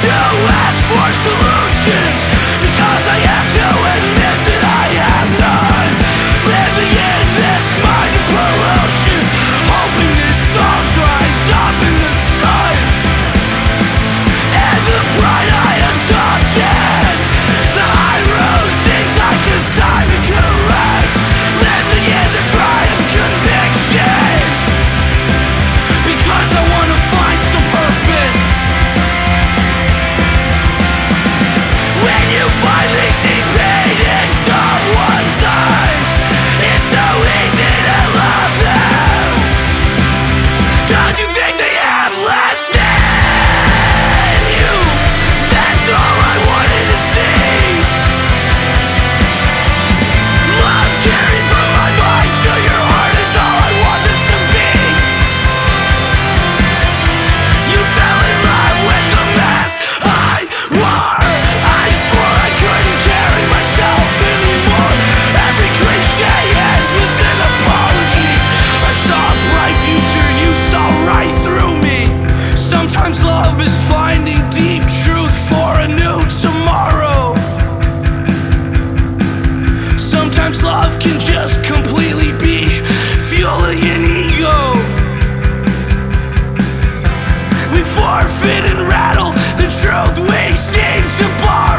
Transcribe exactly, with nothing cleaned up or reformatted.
to ask for solutions, because I have to admit that I have none. Living in this mind of pollution, hoping this all dries up in the sun. And the pride I adopted, the high road seems like it's time to correct. Living in this ride of conviction, because I wanna find some purpose. When you finally see pain in someone's eyes, it's so easy to love them, 'cause you think they have less than you. That's all I wanted to see. Love carried from my mind to your heart is all I want this to be. You fell in love with the mask I wore. I swore I couldn't carry myself anymore. Every cliche ends with an apology. I saw a bright future, you saw right through me. Sometimes love is finding deep truth for a new tomorrow. Sometimes love can just completely be fueling an ego. We forfeit and rattle the truth we seem to borrow.